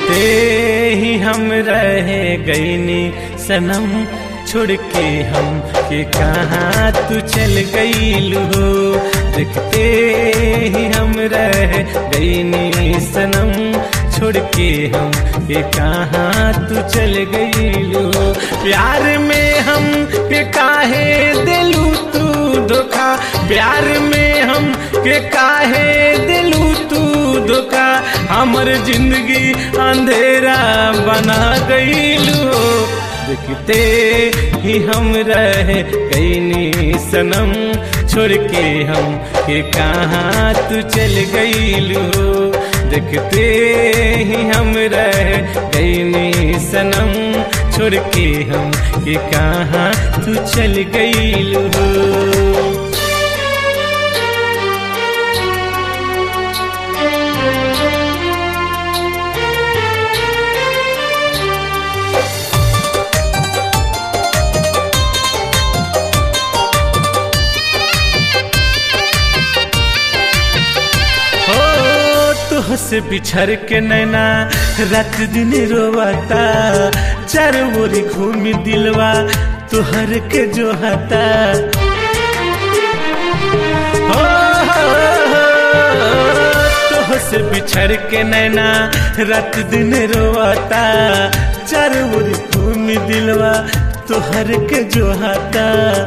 देखते ही हम रह गईनी सनम, छोड़ के हम के कहाँ तू चल गईलू हो। देखते ही हम रह गईनी सनम, छोड़ के हम के कहाँ तू चल गईलू हो। प्यार में हम के काहे दिलू तू धोखा, प्यार में हम के काहे दिलू तू धोखा। हमर जिंदगी अंधेरा बना गईलू, देखते ही हम रह गईनी सनम, छोड़ के हम के कहाँ तू चल गईलू। देखते ही हम रह गईनी सनम, छोड़ के हम के कहाँ तू चल गईलू। से बिछड़ के नैना रात दिन रोवाता, चारों ओर घूमी दिलवा तुहर के जो हता। तो से बिछड़ के नैना रात दिन रोवाता, चारों ओर घूमी दिलवा तुहर के जो हता।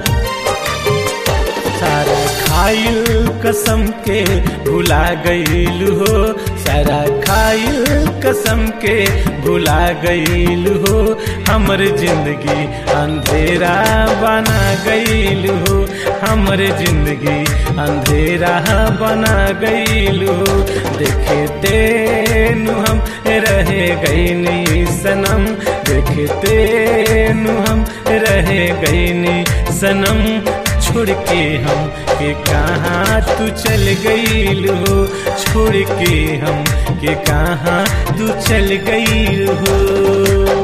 सारा खाइल कसम के भुला गईलू हो, सारा खाइल कसम के भुला गईलू हो। हमर जिंदगी अंधेरा बना गईलू हो, हमर जिंदगी अंधेरा बना गईलू। देखते नु हम रह गईनी सनम, देखते नु हम रह गईनी सनम, छोड़ के हम के कहाँ तू चल गईलू, छोड़ के हम के कहाँ तू चल गईलू।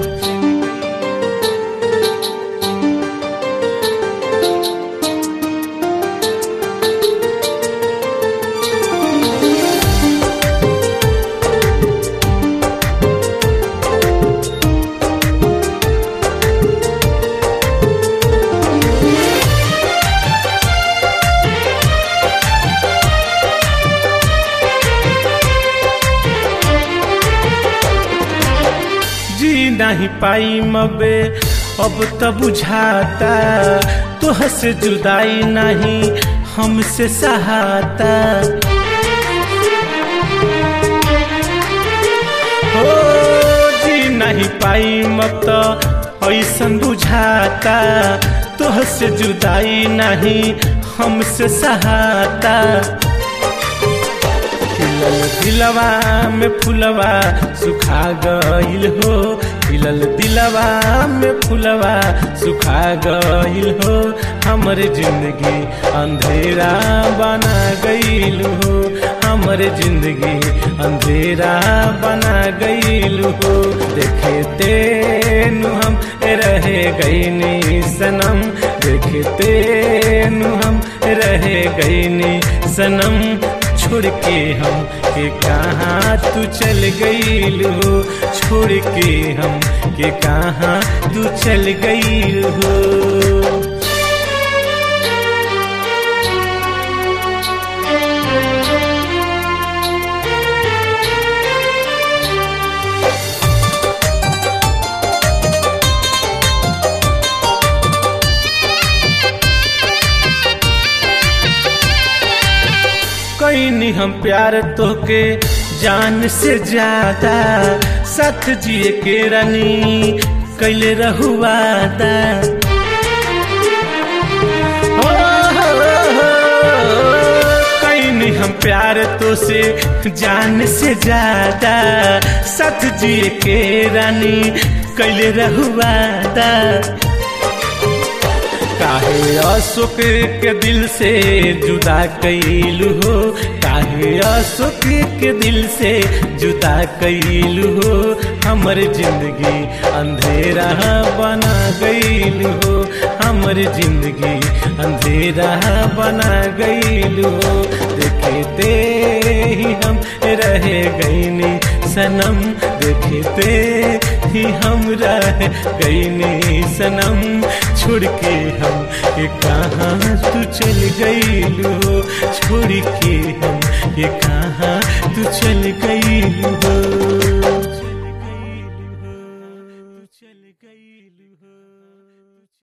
नहीं पाई मबे अब तो बुझाता, तोह से जुदाई नहीं हमसे सहाता। हो जी नहीं पाई मब तो ऐसन बुझाता, तोह से जुदाई नहीं हमसे सहाता। दिलवा में फुलवा सुखा गईल हो, खिलल दिलवा में फुलवा सुखा गईल हो। हमर जिंदगी अंधेरा बना गईल हो, हमर जिंदगी अंधेरा बना गईल हो। देखते नु हम रह गईनी सनम, देखते नु हम रह गईनी सनम, छोड़ के हम के कहाँ तू चल गईलू, छोड़ के हम के कहाँ तू चल गईलू। कईनी हम प्यार तोके जान से ज्यादा, साथ जिए के रानी कैले रहुआदा। कईनी हम प्यार तो से जान से ज्यादा, साथ जिए के रानी कैले रहुआदा। काहे अशोक के दिल से जुदा कैलू हो, काहे अशोक के दिल से जुदा कैलू हो। हमर जिंदगी अंधेरा बना गईलू हो, हमर जिंदगी अंधेरा बना गईलू हो। देखते ही हम रह गईनी सनम, देखते ही हम रह गईनी सनम, छोड़ के हम ये कहाँ तू चल गईलू हो, छोड़ के हम ये कहाँ तू चल गईलू हो।